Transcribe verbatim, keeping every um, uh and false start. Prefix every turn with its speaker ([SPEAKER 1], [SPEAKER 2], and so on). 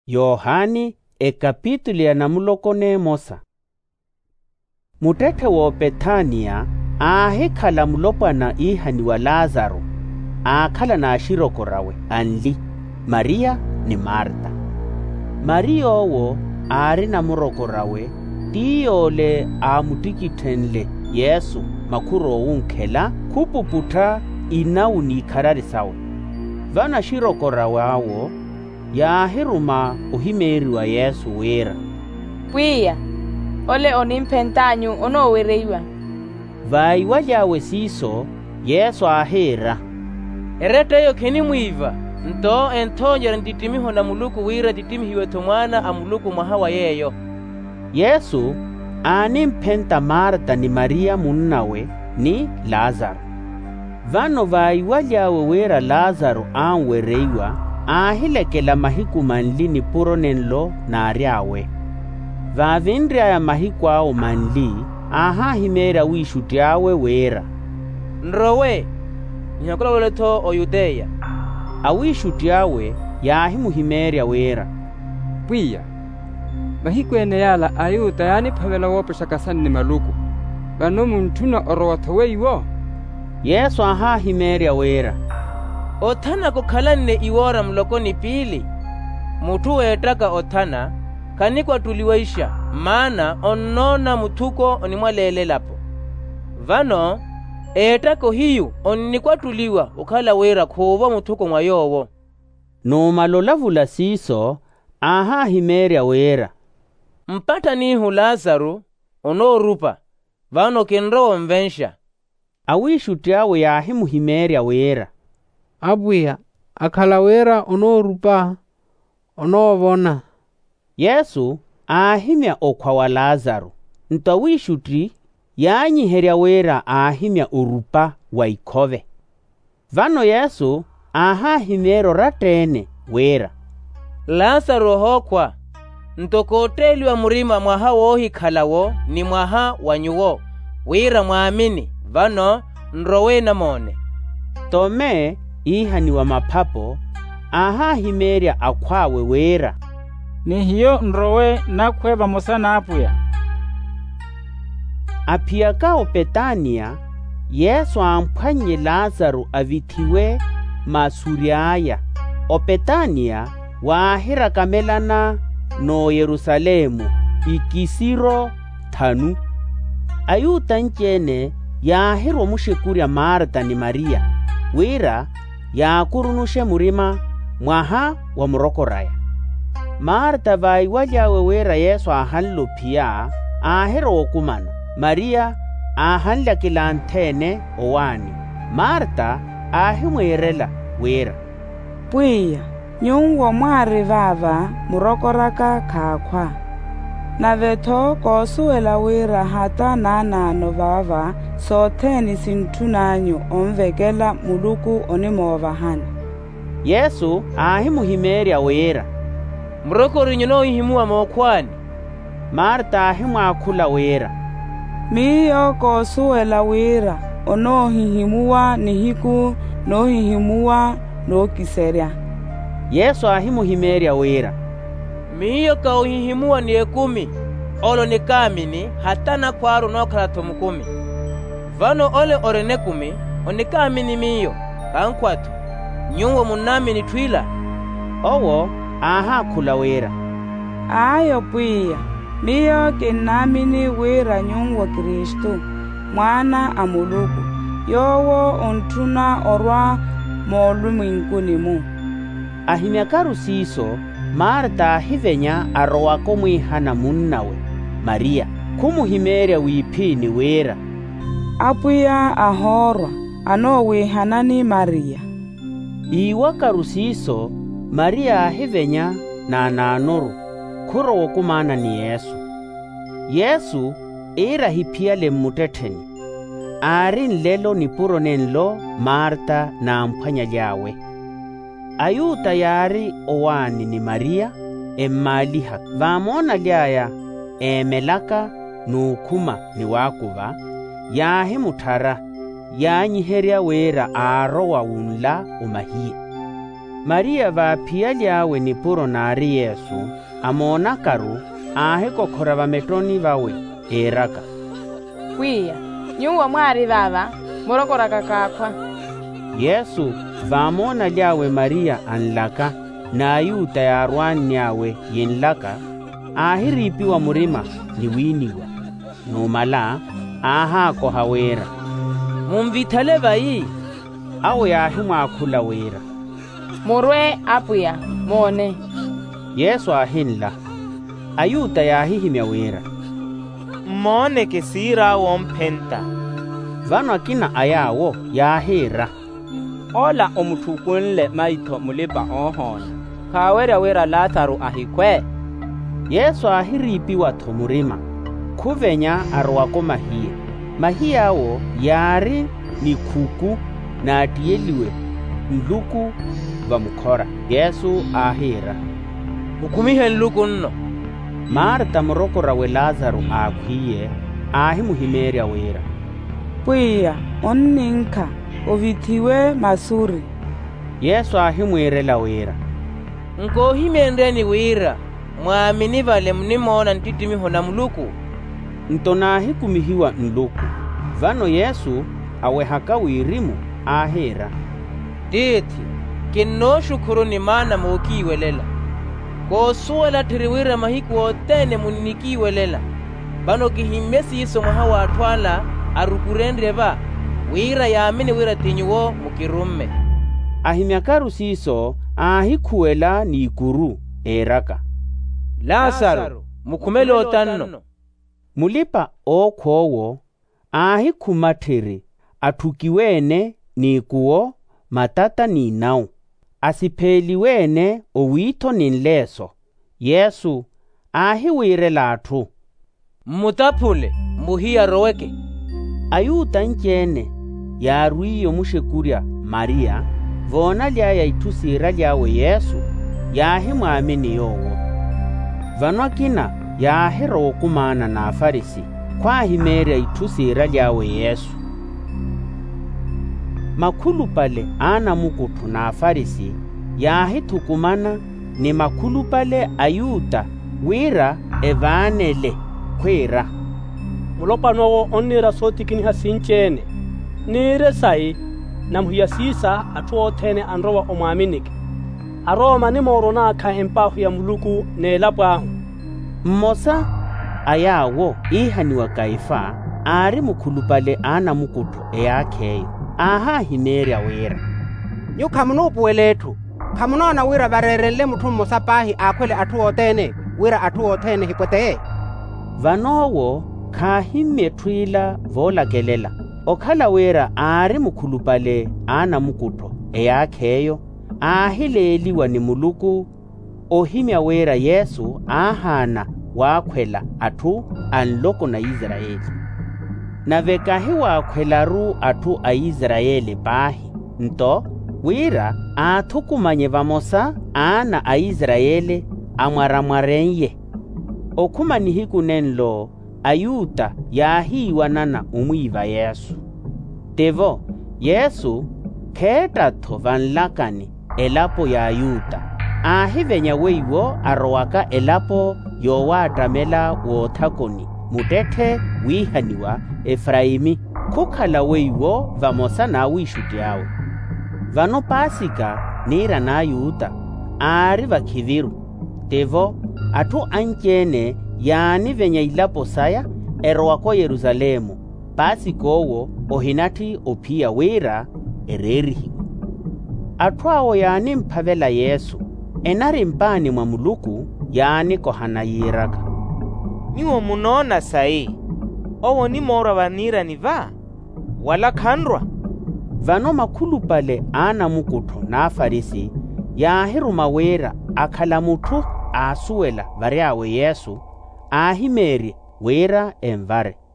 [SPEAKER 1] Yohani ekapituli ya namulokone mosa. Mutete wo Betania ahekhala mulopwana ihani wa Lazaro, akhala na ashirokorawe anli Maria ni Marta. Maria owo ari na murokorawe tiyole amutikithenle Yesu makuro unkhela kupuputa inawu nikhararisawe. Vana shirokorawe awo yahiruma uhimeri wa Yesu wera.
[SPEAKER 2] Pwiya, ole onimpentanyu ono wereiwa.
[SPEAKER 1] Vai wajawe siso Yesu ahera.
[SPEAKER 3] Erete yo keni mwiva, nto entonjera ntitimiho na muluku wira titimihiwe tomwana amuluku mahawa yeyo.
[SPEAKER 1] Yesu animpenta Marta ni Maria munnawe ni Lazaro. Vano vai wajawe wera Lazaro anwereiwa ahilekela mahiku manli ni puronenlo na ariawe. Vavindria ya mahiku ao manli aha himera wishutiawe wera.
[SPEAKER 3] Nrowe nyakola weleto o Yudeya.
[SPEAKER 1] Awishutiawe yahimu himeria wera.
[SPEAKER 4] Pwiya, mahiku ene yala ayuta yani pavela wope shakasani ni maluku. Vano muntuna orowatowe iwo.
[SPEAKER 1] Yesu aha himeria wera.
[SPEAKER 3] Otana kukhalanne iwora mlokoni pili. Mutu wetaka otana kanikwa tuliwaisha maana onona mutuko onimwalele lapo. Vano etako hiyu onikwa tuliwa ukhala wera khuva mutuko mwayowo.
[SPEAKER 1] Nomalolavula siso aha himeria wera.
[SPEAKER 3] Mpata nihu Lazaro onorupa vano kenro mvensha.
[SPEAKER 1] Awishutiawe yahimu himeria wera.
[SPEAKER 5] Abwiya akhala wera onorupa onovona.
[SPEAKER 1] Yesu ahimya okwa wa Lazaro. Ntawishuti yanyiherya wera ahimya urupa wa ikove. Vano Yesu aha himero ratene wera.
[SPEAKER 3] Lazaro hokwa ntokoteli wa murima mwaha wohi khalawo ni mwaha wanyuwo wira mwamini vano nrowe na mone.
[SPEAKER 1] Tome ihani wa mapapo aha himerya akwawe wera.
[SPEAKER 6] Ni hiyo nrowe nakweva musana apuya.
[SPEAKER 1] Apiyakao Betania Yesu amphwanye Lazaro avithiwe masuriaya. O Betania wahira kamelana no Yerusalemu ikisiro thanu. Ayuta nchene yahirwa mushekurya Marta ni Maria wira yakurunushe murima mwaha wa murokoraya. Marta vai wajawe wera Yesu ahanlo pia ahero wokumana. Maria ahanla kilanthene owani. Marta ahimwerela wera.
[SPEAKER 7] Pwiya, nyungwa mwari vava murokoraka kakhwa. Na vetho kosuwela wera hata nanano vava sotheni sintunanyo omvekela muluku onimoovahani.
[SPEAKER 1] Yesu ahimuhimerya wera.
[SPEAKER 3] Murokori nyono ihimuwa mokwani.
[SPEAKER 1] Marta ahimwakhula wera.
[SPEAKER 7] Miyo kosuwela wera onohihimuwa nihiku nohihimuwa nokiserya.
[SPEAKER 1] Yesu ahimuhimerya wera.
[SPEAKER 3] Miyo kauhihimuwa ni ekumi olo ni kamini hatana kwaru nokhala tomukumi. Vano ole orene kumi onikamini miyo kankwatu nyungwa munami ni twila.
[SPEAKER 1] Owo aha khula wera.
[SPEAKER 7] Ayo pwiya, miyo kinamini wera nyungwa Kristo mwana amuluku yowo ontuna orwa molu mwinkunimo.
[SPEAKER 1] Ahimyakaru siso Marta ahivenya arowako mwihana munnawe Maria kumuhimerya wipini wera.
[SPEAKER 7] Apwiya ahorwa ano wihanani Maria.
[SPEAKER 1] Iwakaru siso Maria ahivenya na nanoru kuro wokumana ni Yesu. Yesu era hipiale mutetheni. Arin lelo ni puronenlo Marta na amphwanya jawe. Ayuta yari owani ni Maria emmaliha. Vamona lyaya emelaka nukuma ni wakuva yahe mutara yanyiherya wera arowa unla umahiye. Maria vaaphiya lyawe ni puro naari Yesu amona karu ahe kokhora vametoni vawe eraka.
[SPEAKER 2] Kwiya, nyuwa mwari vava, morokoraka kakwa.
[SPEAKER 1] Yesu vaamona lyawe Maria anlaka na ayuta ya arwani yawe yinlaka ahiripiwa murima niwiniwa numala ahako hawera.
[SPEAKER 3] Mumvithale vai
[SPEAKER 1] awe ahimwa akhula wera.
[SPEAKER 2] Murwe apuya mone.
[SPEAKER 1] Yesu ahinla ayuta yahihimya wera.
[SPEAKER 8] Mone kesira wompenta.
[SPEAKER 1] Vano akina ayawo yahera.
[SPEAKER 9] Ola omutukunle maito mulipa ohona. Kawera wera Lazaro ahikwe.
[SPEAKER 1] Yesu ahiripiwa thomurima. Kuvenya arwako mahia. Mahia awo yari ni kuku na atiyeliwe nluku vamukhora. Yesu ahira.
[SPEAKER 3] Ukumihe nluku nno.
[SPEAKER 1] Marta murokora we Lazaro akhwiye ahimuhimerya wera.
[SPEAKER 7] Pwiya onninka ovithiwe masuri.
[SPEAKER 1] Yesu ahimwerela wera.
[SPEAKER 3] Nkohimendeni wira mwamini vale mnimona ntitimiho na muluku.
[SPEAKER 1] Ntonahi kumihiwa nluku. Vano Yesu awehaka wirimu ahera.
[SPEAKER 3] Diti kinno shukuru ni mana mukiwelela. Kosuwela tiriwira mahiku otene munikiwelela. Bano kihimesi iso mahawa atwala arukurendreva wira yamini wira tinyuwo mukirumme.
[SPEAKER 1] Ahimyakaru siso ahikuwela ni kuru eraka.
[SPEAKER 3] Lazaro mukumele otanno.
[SPEAKER 1] Mulipa okwowo ahikumatiri atukiwene ni kuwo matata ni nao. Asipeliwene owito ninleso. Yesu ahiwirela atu.
[SPEAKER 3] Mutapule muhiya roweke.
[SPEAKER 1] Ayuta nchene yaruiyo mushekuria Maria vona lyaya itusira lyawe Yesu yahimwamini yowo. Vanwakina yahero okumana na afarisi kwahimerya itusira lyawe Yesu. Makulu pale ana mukutu na afarisi yahitukumana ni makulu pale ayuta wira evanele kwera.
[SPEAKER 10] Mulopanowo onira sotikini hasinchene nire sai namhuyasisa atuothene anrowa omwaminike aroma ni morona kha empahu ya muluku nelapwahu.
[SPEAKER 1] Mmosa ayawo ihaniwa Kaifa ari mukhulupale ana mukutu eyakheyo aha himerya wera.
[SPEAKER 11] Nyu khamunupuwelethu khamunona wira varerenle muthu mmosa pahi akhwele atuothene wira atuothene hipwete.
[SPEAKER 1] Vanowo khahimethwila volakelela okhala wera ari mukhulupale ana mukuto eyakheyo ahileliwa ni muluku ohimya wera Yesu ahana wakhwela athu anloko na Israeli. Navekahi wakhwelaru athu a Israeli pahi nto wira athukumanye vamosa ana a Israeli amwaramwarenye. Okhumanihiku nenlo ayuta yahiwanana umwiva Yesu. Tevo Yesu khetatho vanlakani elapo ya ayuta ahivenya weiwo arowaka elapo yowatamela wothakoni mutethe wihaniwa Efraimi kukhala weiwo vamosa na wishutiawe. Vano Pasika nira na ayuta ari vakhiviru. Tevo athu anchene yani venya ilapo saya erowako Yerusalemu Pasikowo ohinati ophiya wira ererihiwa. Athu awo yani mphavela Yesu enari mpani mwa muluku yani kohana yiraka.
[SPEAKER 8] Niwo munona sai owo ni mora vanira niva wala khandrwa.
[SPEAKER 1] Vano makhulu pale ana mukuto na afarisi yahiruma wera akhala muthu asuwela variawe Yesu ahimeri wera emvare.